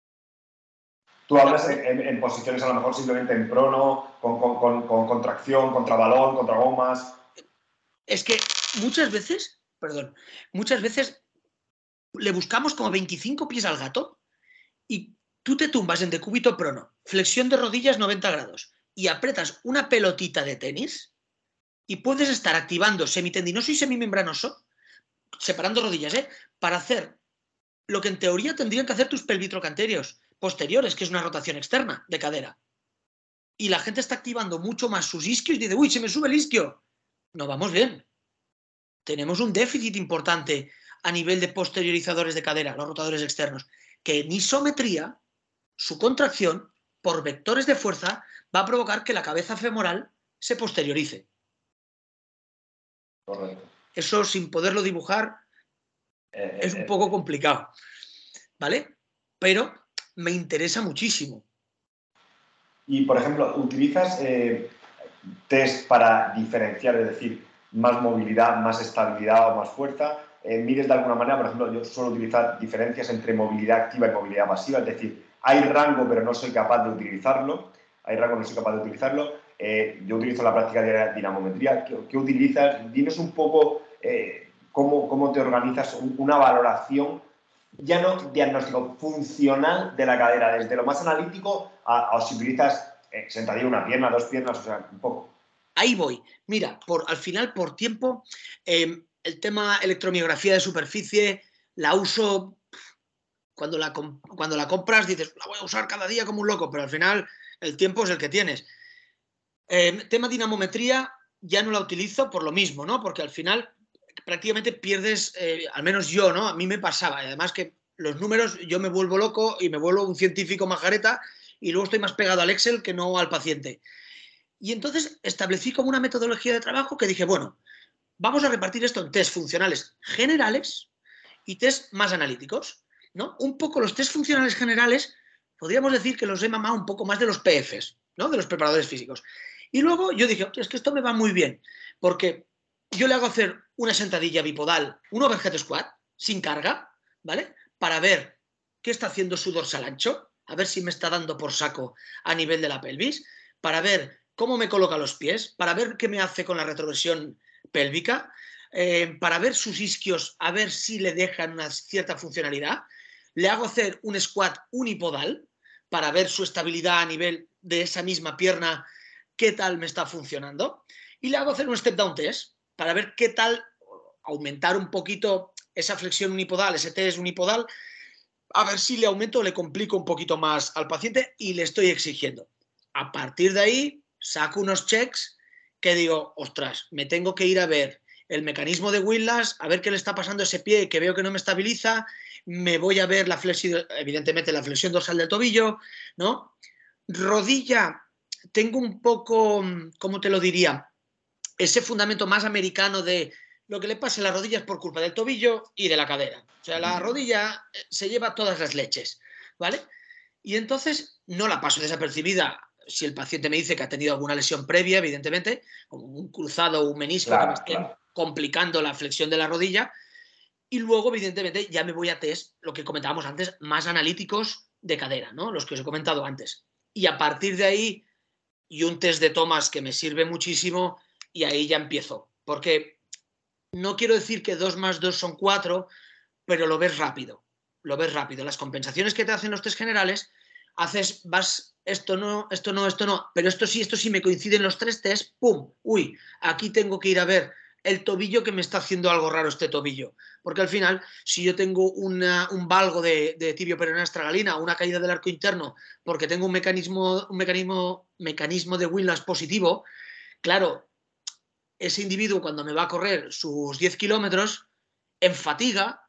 Tú hablas en posiciones a lo mejor simplemente en prono, con contracción, contra balón, contra gomas. Es que muchas veces le buscamos como 25 pies al gato y tú te tumbas en decúbito prono, flexión de rodillas 90 grados y apretas una pelotita de tenis y puedes estar activando semitendinoso y semimembranoso, separando rodillas, para hacer lo que en teoría tendrían que hacer tus pelvitrocanterios posteriores, que es una rotación externa de cadera. Y la gente está activando mucho más sus isquios y dice, uy, se me sube el isquio. No vamos bien. Tenemos un déficit importante a nivel de posteriorizadores de cadera, los rotadores externos, que en isometría, su contracción por vectores de fuerza va a provocar que la cabeza femoral se posteriorice. Correcto. eso sin poderlo dibujar es un poco complicado, ¿vale? Pero me interesa muchísimo. Y, por ejemplo, ¿utilizas test para diferenciar, es decir, más movilidad, más estabilidad o más fuerza? ¿Mides de alguna manera? Por ejemplo, yo suelo utilizar diferencias entre movilidad activa y movilidad pasiva, es decir, hay rango pero no soy capaz de utilizarlo. Yo utilizo la práctica de dinamometría. ¿Qué utilizas? Dinos un poco cómo te organizas una valoración, ya no diagnóstico, funcional de la cadera, desde lo más analítico a si utilizas sentadilla, una pierna, dos piernas, o sea, un poco. Ahí voy. Mira, al final, por tiempo, el tema electromiografía de superficie la uso cuando la compras, dices, la voy a usar cada día como un loco, pero al final el tiempo es el que tienes. Tema dinamometría ya no la utilizo por lo mismo, ¿no? Porque al final prácticamente pierdes, al menos yo, ¿no? A mí me pasaba, y además que los números, yo me vuelvo loco y me vuelvo un científico majareta y luego estoy más pegado al Excel que no al paciente. Y entonces establecí como una metodología de trabajo que dije, bueno, vamos a repartir esto en test funcionales generales y test más analíticos, ¿no? Un poco los test funcionales generales, podríamos decir que los he mamado un poco más de los PFs, ¿no? De los preparadores físicos. Y luego yo dije, es que esto me va muy bien, porque yo le hago hacer una sentadilla bipodal, un overhead squat, sin carga, ¿vale? Para ver qué está haciendo su dorsal ancho, a ver si me está dando por saco a nivel de la pelvis, para ver cómo me coloca los pies, para ver qué me hace con la retroversión pélvica, para ver sus isquios, a ver si le dejan una cierta funcionalidad. Le hago hacer un squat unipodal para ver su estabilidad a nivel de esa misma pierna, qué tal me está funcionando. Y le hago hacer un step down test para ver qué tal aumentar un poquito esa flexión unipodal, ese test unipodal, a ver si le aumento o le complico un poquito más al paciente y le estoy exigiendo. A partir de ahí, saco unos checks que digo, ostras, me tengo que ir a ver el mecanismo de Whiplash, a ver qué le está pasando a ese pie que veo que no me estabiliza, me voy a ver la flexión, evidentemente la flexión dorsal del tobillo, ¿no? Rodilla, tengo un poco, ¿cómo te lo diría? Ese fundamento más americano de lo que le pasa a las rodillas por culpa del tobillo y de la cadera. O sea, la rodilla se lleva todas las leches, ¿vale? Y entonces no la paso desapercibida si el paciente me dice que ha tenido alguna lesión previa, evidentemente, como un cruzado o un menisco que me Claro, estén claro. complicando la flexión de la rodilla. Y luego, evidentemente, ya me voy a test, lo que comentábamos antes, más analíticos de cadera, ¿no? Los que os he comentado antes. Y a partir de ahí, y un test de tomas que me sirve muchísimo, y ahí ya empiezo. Porque no quiero decir que 2 más 2 son 4, pero lo ves rápido. Lo ves rápido. Las compensaciones que te hacen los test generales, esto no, esto no, esto no, pero esto sí me coinciden los 3 test, ¡pum! Uy, aquí tengo que ir a ver el tobillo que me está haciendo algo raro este tobillo. Porque al final, si yo tengo un valgo de tibio peroneal astragalina o una caída del arco interno porque tengo un mecanismo de Whiplash positivo, claro, ese individuo cuando me va a correr sus 10 kilómetros en fatiga,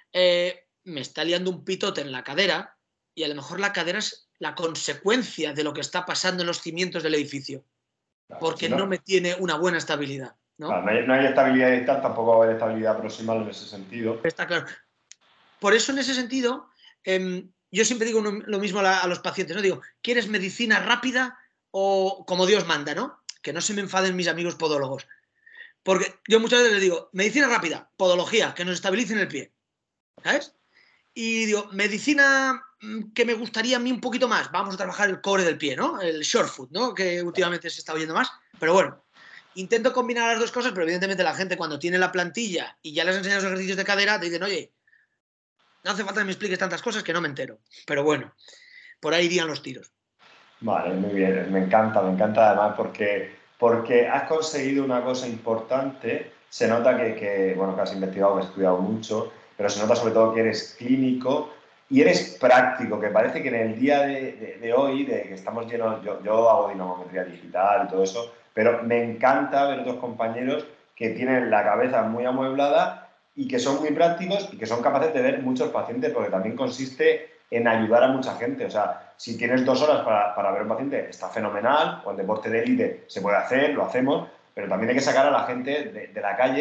me está liando un pitote en la cadera y a lo mejor la cadera es la consecuencia de lo que está pasando en los cimientos del edificio, Claro, porque si no no, me tiene una buena estabilidad, claro, ¿no? no hay estabilidad distal, tampoco va a haber estabilidad proximal en ese sentido. Está claro. Por eso, en ese sentido, yo siempre digo lo mismo a los pacientes, ¿no? Digo, ¿quieres medicina rápida o como Dios manda, ¿no? Que no se me enfaden mis amigos podólogos. Porque yo muchas veces les digo, medicina rápida, podología, que nos estabilicen el pie, ¿sabes? Y digo, medicina que me gustaría a mí un poquito más, vamos a trabajar el core del pie, ¿no? El short foot, ¿no? Que últimamente se está oyendo más. Pero bueno, intento combinar las dos cosas, pero evidentemente la gente cuando tiene la plantilla y ya les enseñan los ejercicios de cadera, te dicen, oye, no hace falta que me expliques tantas cosas que no me entero. Pero bueno, por ahí irían los tiros. Vale, muy bien, me encanta además porque has conseguido una cosa importante, se nota bueno, que has investigado, que has estudiado mucho, pero se nota sobre todo que eres clínico y eres práctico, que parece que en el día de hoy, de que estamos llenos, yo hago dinamometría digital y todo eso, pero me encanta ver otros compañeros que tienen la cabeza muy amueblada y que son muy prácticos y que son capaces de ver muchos pacientes, porque también consiste en ayudar a mucha gente. O sea, si tienes 2 horas para ver a un paciente, está fenomenal, o en deporte de élite se puede hacer, lo hacemos, pero también hay que sacar a la gente de la calle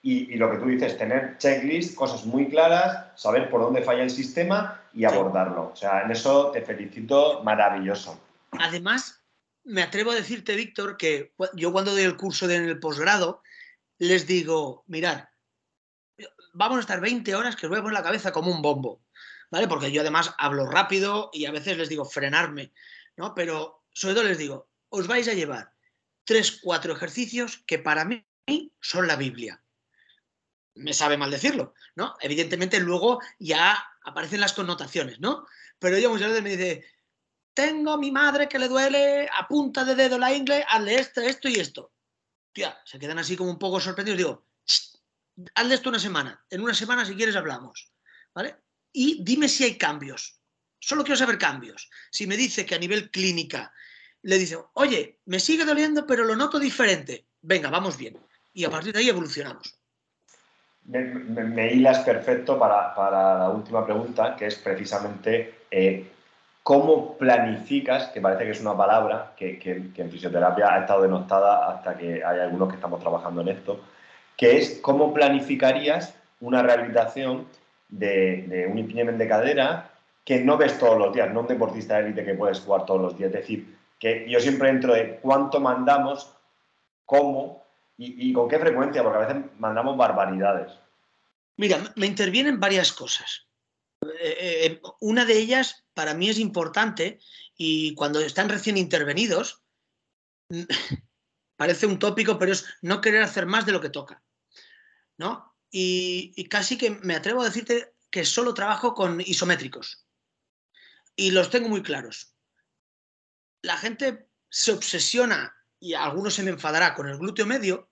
y lo que tú dices, tener checklist, cosas muy claras, saber por dónde falla el sistema y abordarlo. O sea, en eso te felicito, maravilloso. Además, me atrevo a decirte, Víctor, que yo cuando doy el curso en el posgrado, les digo, mirad, vamos a estar 20 horas que os voy a poner la cabeza como un bombo, ¿vale? Porque yo además hablo rápido y a veces les digo frenarme, ¿no? Pero sobre todo les digo, os vais a llevar 3, 4 ejercicios que para mí son la Biblia. Me sabe mal decirlo, ¿no? Evidentemente luego ya aparecen las connotaciones, ¿no? Pero ella muchas veces me dice, tengo a mi madre que le duele a punta de dedo la ingle, hazle esto y esto. Tía, se quedan así como un poco sorprendidos. Digo, hazle esto una semana. En una semana, si quieres, hablamos. ¿Vale? Y dime si hay cambios. Solo quiero saber cambios. Si me dice que a nivel clínica le dice, oye, me sigue doliendo, pero lo noto diferente. Venga, vamos bien. Y a partir de ahí evolucionamos. Me hilas perfecto para la última pregunta, que es precisamente cómo planificas, que parece que es una palabra que en fisioterapia ha estado denostada hasta que hay algunos que estamos trabajando en esto, que es cómo planificarías una rehabilitación de un impingement de cadera que no ves todos los días, no un deportista élite que puedes jugar todos los días. Es decir, que yo siempre entro de cuánto mandamos, cómo y con qué frecuencia, porque a veces mandamos barbaridades. Mira, me intervienen varias cosas. Una de ellas para mí es importante y cuando están recién intervenidos, parece un tópico, pero es no querer hacer más de lo que toca, ¿no? Y casi que me atrevo a decirte que solo trabajo con isométricos y los tengo muy claros. La gente se obsesiona, y a algunos se me enfadará, con el glúteo medio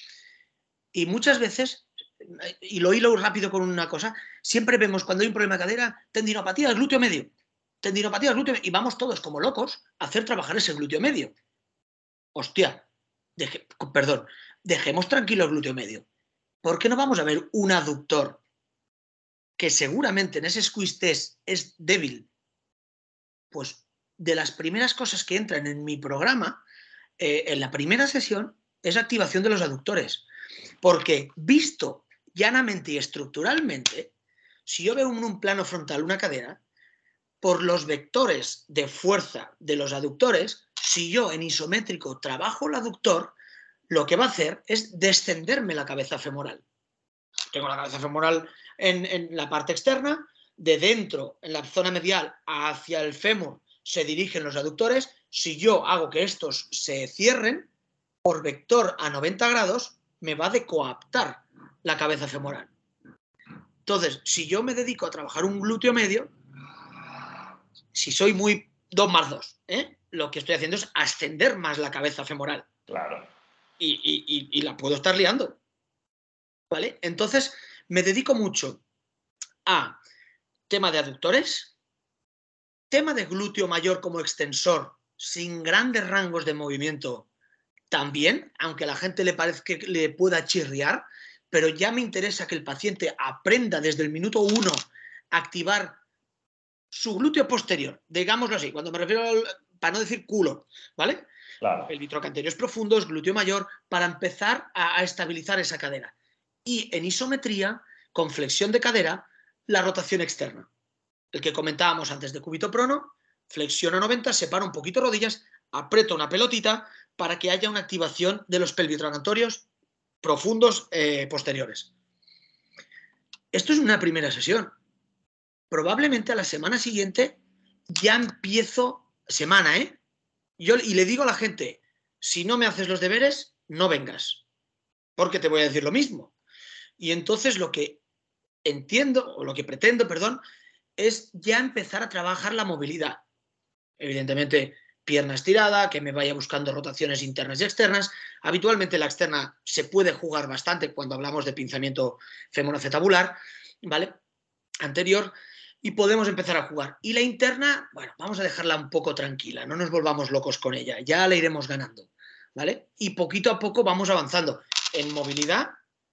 y muchas veces, y lo hilo rápido con una cosa, siempre vemos cuando hay un problema de cadera, tendinopatía del glúteo medio, tendinopatía del glúteo medio, y vamos todos como locos a hacer trabajar ese glúteo medio. Hostia, perdón, dejemos tranquilo el glúteo medio. ¿Por qué no vamos a ver un aductor que seguramente en ese squeeze test es débil? Pues de las primeras cosas que entran en mi programa, en la primera sesión, es activación de los aductores. Porque visto llanamente y estructuralmente, si yo veo en un plano frontal una cadera, por los vectores de fuerza de los aductores, si yo en isométrico trabajo el aductor, lo que va a hacer es descenderme la cabeza femoral. Tengo la cabeza femoral en la parte externa, de dentro, en la zona medial, hacia el fémur se dirigen los aductores. Si yo hago que estos se cierren, por vector a 90 grados, me va a decoaptar la cabeza femoral. Entonces, si yo me dedico a trabajar un glúteo medio, si soy muy 2 más 2, lo que estoy haciendo es ascender más la cabeza femoral. Claro. Y la puedo estar liando. ¿Vale? Entonces, me dedico mucho a tema de aductores, tema de glúteo mayor como extensor, sin grandes rangos de movimiento también, aunque a la gente le parezca que le pueda chirriar, pero ya me interesa que el paciente aprenda desde el minuto 1 a activar su glúteo posterior, digámoslo así, cuando me refiero para no decir culo, ¿vale? Claro. El vitrocanterios profundos, glúteo mayor, para empezar a estabilizar esa cadera. Y en isometría, con flexión de cadera, la rotación externa. El que comentábamos antes de cúbito prono, flexiono 90, separo un poquito rodillas, aprieto una pelotita para que haya una activación de los pelvitranatorios profundos posteriores. Esto es una primera sesión. Probablemente a la semana siguiente ya empiezo, semana, y le digo a la gente, si no me haces los deberes, no vengas, porque te voy a decir lo mismo. Y entonces lo que entiendo, o lo que pretendo, perdón, es ya empezar a trabajar la movilidad. Evidentemente, pierna estirada, que me vaya buscando rotaciones internas y externas. Habitualmente la externa se puede jugar bastante cuando hablamos de pinzamiento femoroacetabular, ¿vale? Anterior, y podemos empezar a jugar. Y la interna, bueno, vamos a dejarla un poco tranquila, no nos volvamos locos con ella, ya la iremos ganando, ¿vale? Y poquito a poco vamos avanzando en movilidad,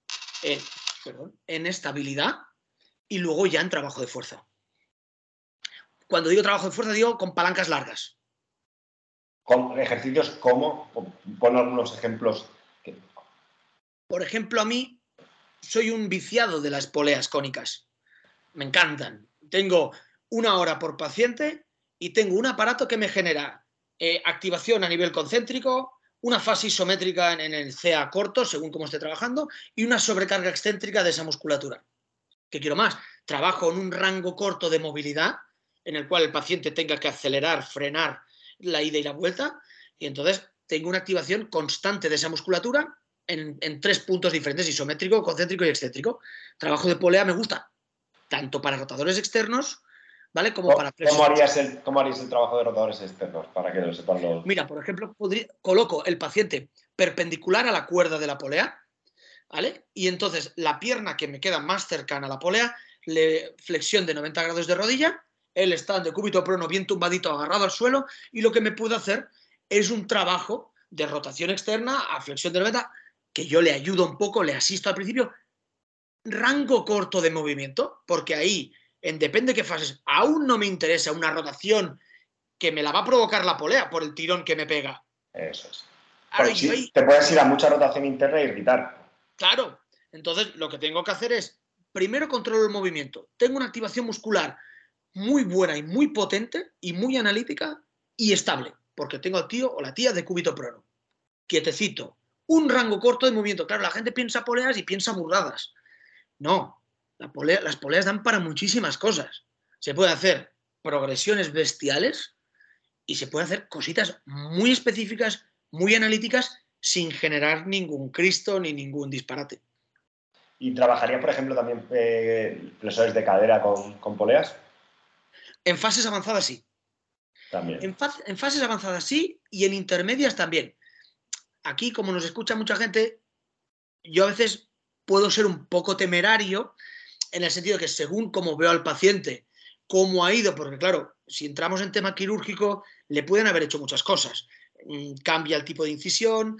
en estabilidad y luego ya en trabajo de fuerza. Cuando digo trabajo de fuerza, digo con palancas largas. Con ejercicios como, pon algunos ejemplos. Por ejemplo, a mí soy un viciado de las poleas cónicas. Me encantan. Tengo 1 hora por paciente y tengo un aparato que me genera activación a nivel concéntrico, una fase isométrica en el CA corto, según cómo esté trabajando, y una sobrecarga excéntrica de esa musculatura. ¿Qué quiero más? Trabajo en un rango corto de movilidad, en el cual el paciente tenga que acelerar, frenar la ida y la vuelta, y entonces tengo una activación constante de esa musculatura en 3 puntos diferentes, isométrico, concéntrico y excéntrico. Trabajo de polea me gusta, tanto para rotadores externos, ¿vale? Como para ¿Cómo flexiones. harías el trabajo de rotadores externos? Para que lo sepan los... Mira, por ejemplo, coloco el paciente perpendicular a la cuerda de la polea, ¿vale? Y entonces la pierna que me queda más cercana a la polea, flexión de 90 grados de rodilla, él está de cúbito prono bien tumbadito, agarrado al suelo, y lo que me puedo hacer es un trabajo de rotación externa a flexión de 90, que yo le ayudo un poco, le asisto al principio, rango corto de movimiento, porque ahí, en depende de qué fases, aún no me interesa una rotación que me la va a provocar la polea por el tirón que me pega. Eso es. Ahora Porque yo sí, ahí, te puedes ir a mucha rotación interna y irritar. claro, entonces lo que tengo que hacer es, primero controlo el movimiento, tengo una activación muscular muy buena y muy potente y muy analítica y estable, porque tengo al tío o la tía de cúbito prono, quietecito, un rango corto de movimiento. Claro, la gente piensa poleas y piensa burradas. No, las poleas dan para muchísimas cosas. Se puede hacer progresiones bestiales y se puede hacer cositas muy específicas, muy analíticas, sin generar ningún Cristo ni ningún disparate. ¿Y trabajaría, por ejemplo, también flexores de cadera con poleas? En fases avanzadas sí. También. En fases avanzadas sí y en intermedias también. Aquí, como nos escucha mucha gente, yo a veces puedo ser un poco temerario en el sentido que según cómo veo al paciente, cómo ha ido, porque claro, si entramos en tema quirúrgico, le pueden haber hecho muchas cosas. Cambia el tipo de incisión,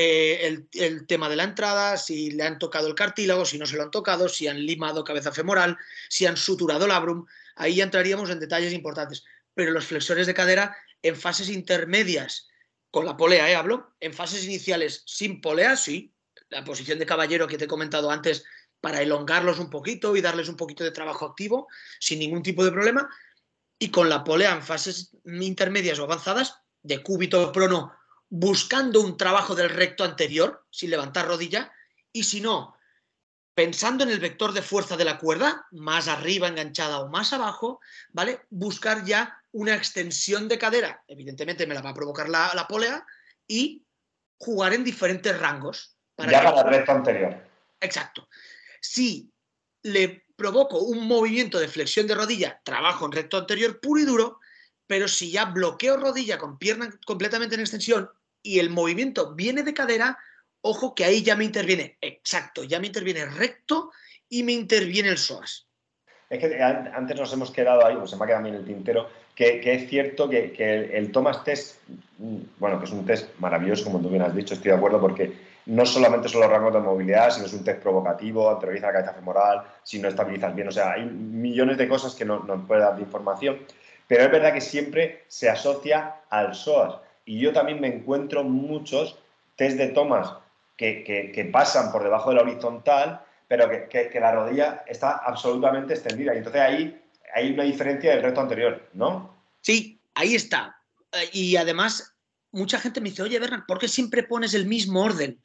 el tema de la entrada, si le han tocado el cartílago, si no se lo han tocado, si han limado cabeza femoral, si han suturado labrum, ahí ya entraríamos en detalles importantes. Pero los flexores de cadera en fases intermedias, con la polea, hablo, en fases iniciales sin polea, sí, la posición de caballero que te he comentado antes, para elongarlos un poquito y darles un poquito de trabajo activo sin ningún tipo de problema. Y con la polea en fases intermedias o avanzadas, de cúbito prono, buscando un trabajo del recto anterior, sin levantar rodilla, y si no, pensando en el vector de fuerza de la cuerda, más arriba enganchada o más abajo, ¿vale? Buscar ya una extensión de cadera, evidentemente me la va a provocar la polea, y jugar en diferentes rangos. Para Ya que, para el recto anterior. exacto. Si le provoco un movimiento de flexión de rodilla, trabajo en recto anterior puro y duro, pero si ya bloqueo rodilla con pierna completamente en extensión y el movimiento viene de cadera, ojo que ahí ya me interviene, exacto, ya me interviene recto y me interviene el psoas. Es que antes nos hemos quedado ahí, pues se me ha quedado a mí en el tintero, que es cierto que el Thomas Test, bueno, que es un test maravilloso, como tú bien has dicho, estoy de acuerdo, porque no solamente son los rangos de movilidad, sino es un test provocativo, anteroriza la cabeza femoral, si no estabilizas bien, o sea, hay millones de cosas que nos puede dar de información, pero es verdad que siempre se asocia al psoas. Y yo también me encuentro muchos test de Thomas que pasan por debajo de la horizontal, pero que la rodilla está absolutamente extendida. Y entonces ahí hay una diferencia del recto anterior, ¿no? Sí, ahí está. Y además, mucha gente me dice, oye, Bernard, ¿por qué siempre pones el mismo orden?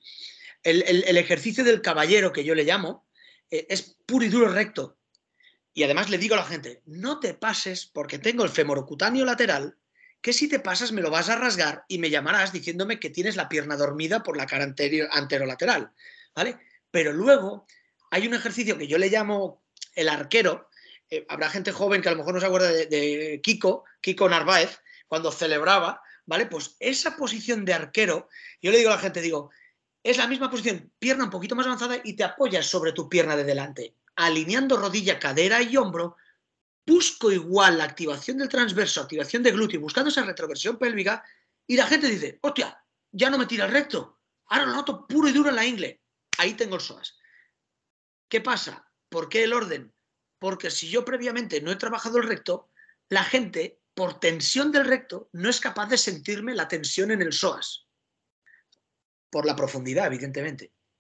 El ejercicio del caballero, que yo le llamo, es puro y duro recto. Y además le digo a la gente, no te pases porque tengo el femorocutáneo lateral, que si te pasas me lo vas a rasgar y me llamarás diciéndome que tienes la pierna dormida por la cara anterolateral, ¿vale? Pero luego hay un ejercicio que yo le llamo el arquero. Habrá gente joven que a lo mejor no se acuerda de Kiko Narváez, cuando celebraba, ¿vale? Pues esa posición de arquero, yo le digo a la gente, digo, es la misma posición, pierna un poquito más avanzada y te apoyas sobre tu pierna de delante, alineando rodilla, cadera y hombro. Busco igual la activación del transverso, activación de glúteo, buscando esa retroversión pélvica, y la gente dice, hostia, ya no me tira el recto, ahora lo noto puro y duro en la ingle. Ahí tengo el psoas. ¿Qué pasa? ¿Por qué el orden? Porque si yo previamente no he trabajado el recto, la gente, por tensión del recto, no es capaz de sentirme la tensión en el psoas. Por la profundidad, evidentemente.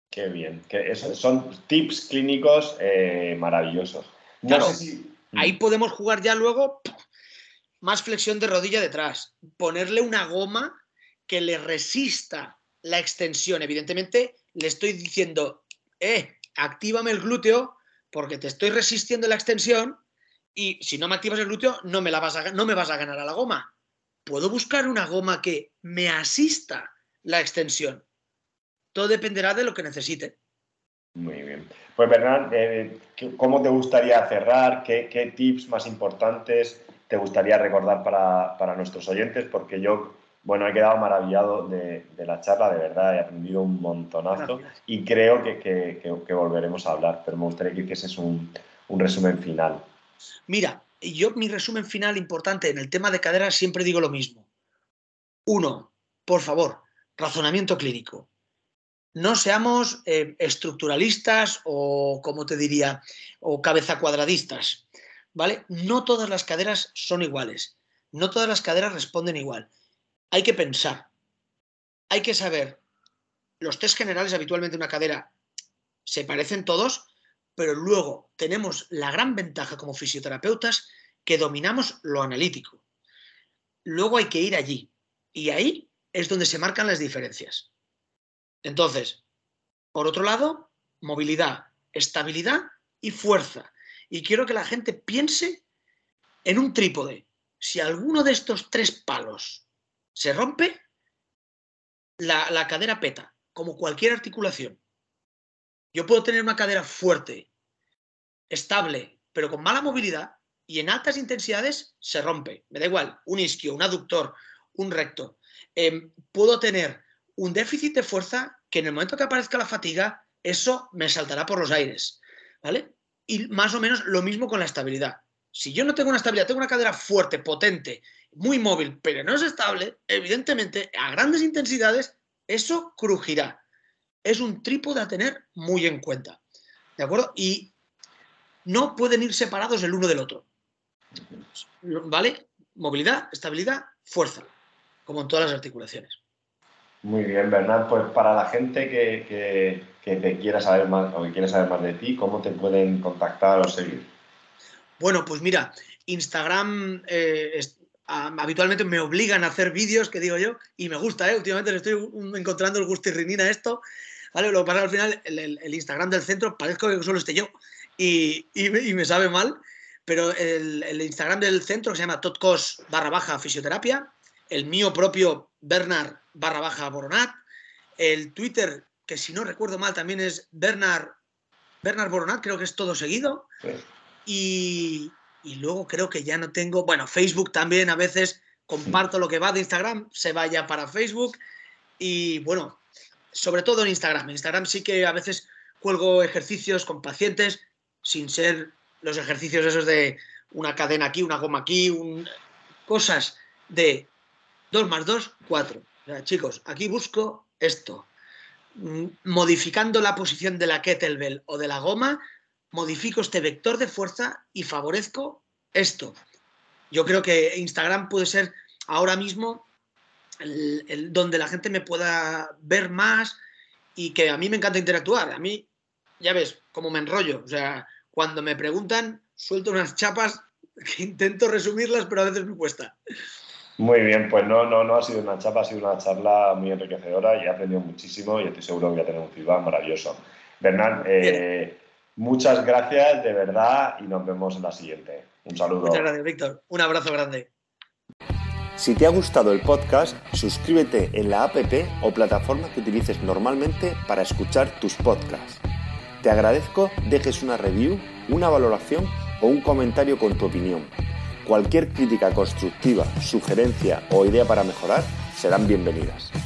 Qué bien. Son tips clínicos maravillosos. No Claro, sé si... ahí podemos jugar ya luego más flexión de rodilla detrás, ponerle una goma que le resista la extensión. Evidentemente, le estoy diciendo, actívame el glúteo porque te estoy resistiendo la extensión y si no me activas el glúteo no me vas a ganar a la goma. Puedo buscar una goma que me asista la extensión. Todo dependerá de lo que necesite. Muy bien. Pues Bernat, ¿cómo te gustaría cerrar? ¿Qué tips más importantes te gustaría recordar para nuestros oyentes? Porque yo, bueno, he quedado maravillado de la charla, de verdad, he aprendido un montonazo. Gracias. Y creo que volveremos a hablar, pero me gustaría que hicieses un resumen final. Mira, yo mi resumen final importante en el tema de cadera siempre digo lo mismo. 1, por favor, razonamiento clínico. No seamos estructuralistas o, como te diría, o cabeza cuadradistas, ¿vale? No todas las caderas son iguales, no todas las caderas responden igual. Hay que pensar, hay que saber. Los test generales habitualmente de una cadera se parecen todos, pero luego tenemos la gran ventaja como fisioterapeutas que dominamos lo analítico. Luego hay que ir allí y ahí es donde se marcan las diferencias. Entonces, por otro lado, movilidad, estabilidad y fuerza. Y quiero que la gente piense en un trípode. Si alguno de estos 3 palos se rompe, la cadera peta, como cualquier articulación. Yo puedo tener una cadera fuerte, estable, pero con mala movilidad y en altas intensidades se rompe. Me da igual, un isquio, un aductor, un recto. Puedo tener un déficit de fuerza que en el momento que aparezca la fatiga, eso me saltará por los aires, ¿vale? Y más o menos lo mismo con la estabilidad. Si yo no tengo una estabilidad, tengo una cadera fuerte, potente, muy móvil, pero no es estable, evidentemente, a grandes intensidades, eso crujirá. Es un trípode a tener muy en cuenta, ¿de acuerdo? Y no pueden ir separados el uno del otro, ¿vale? Movilidad, estabilidad, fuerza, como en todas las articulaciones. Muy bien, Bernat, pues para la gente que te quiera saber más o que quiera saber más de ti, ¿cómo te pueden contactar o seguir? Bueno, pues mira, Instagram habitualmente me obligan a hacer vídeos, que digo yo, y me gusta, últimamente le estoy encontrando el gustirrinín a esto, ¿vale? Lo que pasa al final, el Instagram del centro, parezco que solo esté yo y me sabe mal, pero el Instagram del centro que se llama totcos_fisioterapia, el mío propio Bernard_Boronat, el Twitter, que si no recuerdo mal también es Bernard Boronat, creo que es todo seguido. Sí. Y luego creo que ya no tengo, bueno, Facebook también a veces comparto lo que va de Instagram, se vaya para Facebook y bueno, sobre todo en Instagram. En Instagram sí que a veces cuelgo ejercicios con pacientes sin ser los ejercicios esos de una cadena aquí, una goma aquí, cosas de 2 más 2, 4. O sea, chicos, aquí busco esto. Modificando la posición de la kettlebell o de la goma, modifico este vector de fuerza y favorezco esto. Yo creo que Instagram puede ser ahora mismo donde la gente me pueda ver más y que a mí me encanta interactuar. A mí, ya ves, cómo me enrollo. O sea, cuando me preguntan, suelto unas chapas que intento resumirlas, pero a veces me cuesta. Muy bien, pues no ha sido una chapa, ha sido una charla muy enriquecedora y he aprendido muchísimo y estoy seguro que voy a tener un feedback maravilloso. Bernat, muchas gracias de verdad y nos vemos en la siguiente. Un saludo. Muchas gracias, Víctor. Un abrazo grande. Si te ha gustado el podcast, suscríbete en la app o plataforma que utilices normalmente para escuchar tus podcasts. Te agradezco dejes una review, una valoración o un comentario con tu opinión. Cualquier crítica constructiva, sugerencia o idea para mejorar serán bienvenidas.